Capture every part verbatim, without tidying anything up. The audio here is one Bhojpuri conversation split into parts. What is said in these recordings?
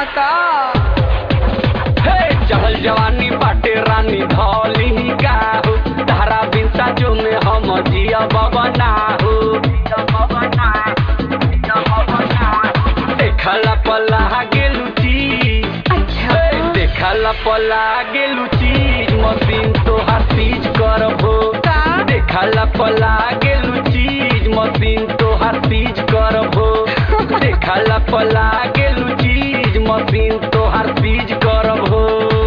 का हे चहल जवानी बाटे रानी धौली का हो धारा बिनसा जो में हम जिया बबना हो देखला पला गेलू चीज अच्छा देखला पला गेलू चीज मशीन तो हर चीज करबो का देखला पला गेलू चीज मशीन तो हर चीज करबो देखला पला गेलू चीज मशीन तो हर चीज करबो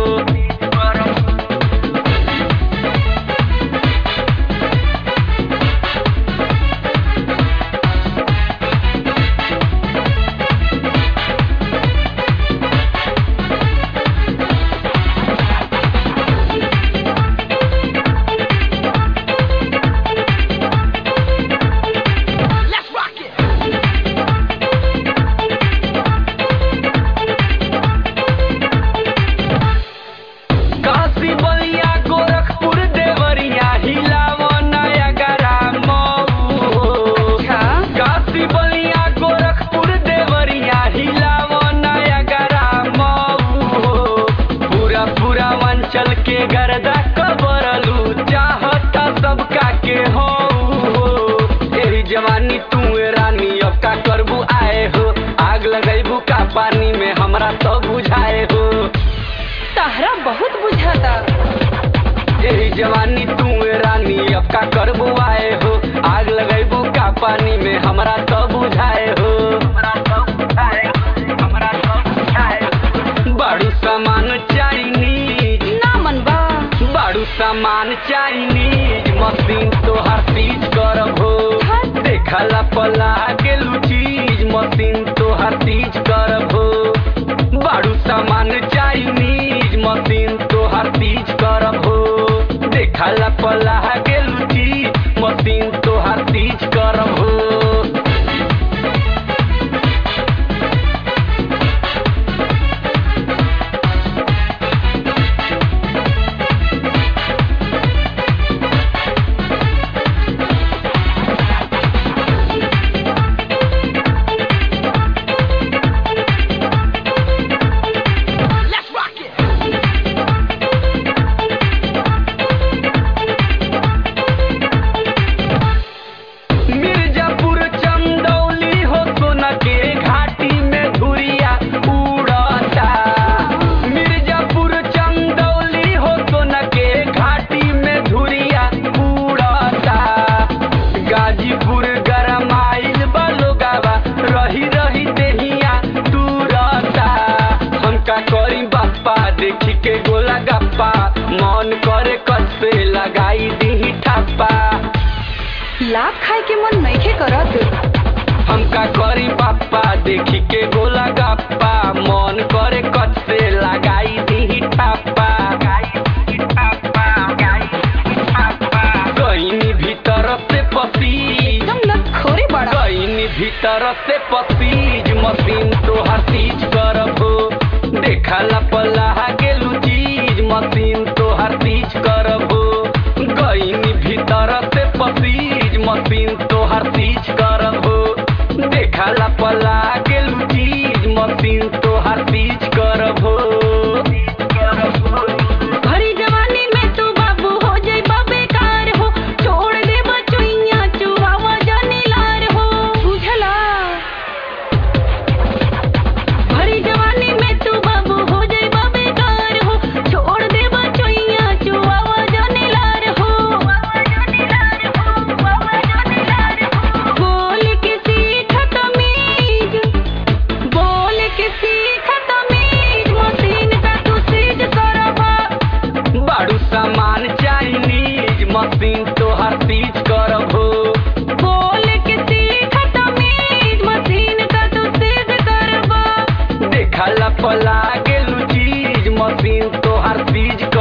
चल के गर्दा कबरलू चाहता सबका के हो तेरी जवानी तू रानी अब का करबू आए हो आग लगेबू का पानी में हमरा तो बुझाए हो तहरा बहुत बुझाता तेरी जवानी तू रानी अब का करबू आए हो आग लगेबू का पानी में हमरा तो बुझाए हो हमरा तो बुझाए हमरा तो बुझाए बड़ू सामान चाइनीज बाड़ू सामान चाइनीज मशीन तो हर चीज करबो देखला पला गेलू चीज मशीन तो हर चीज करबो बाड़ू सामान चाइनीज मशीन तो हर चीज करबो देखला पला गेलू चीज मशीन तो हर चीज करबो देखी के गोला गप्पा मन करे कसपे लगाई दी ठप्पा लाभ खाए के मन नहीं के करत हमका करी बाप्पा देखी के गोला गप्पा मन करे कसपे लगाई दी ठप्पा कहीं भीतर से पसीज एकदम लखोरे बड़ा कहीं भीतर से पसीज मशीन तो हर चीज करबो देखला पला गेलू चीज मशीन तो हर चीज करबो गईनी भीतर से पसीज मशीन तो हर चीज करबो देखला पला गेलू चीज मशीन तो हर चीज करबो भरी जवानी में तू बाबू हो जाई बेकार हो छोड़ दे बचुइया चुहावा जानी लार हो बुझला भरी जवानी में तू बाबू हो जाई बेकार हो छोड़ दे बचुइया चुहावा जानी लार हो बोल के सीख तमीज बोल के सीख तमीज मशीन का तू सीज करबा बाड़ू सामान चाइनीज मशीन तो हर चीज करबो बोल के सीख तमीज मशीन का तू सीज करबा देखला पला गेलू चीज मशीन तो हर चीज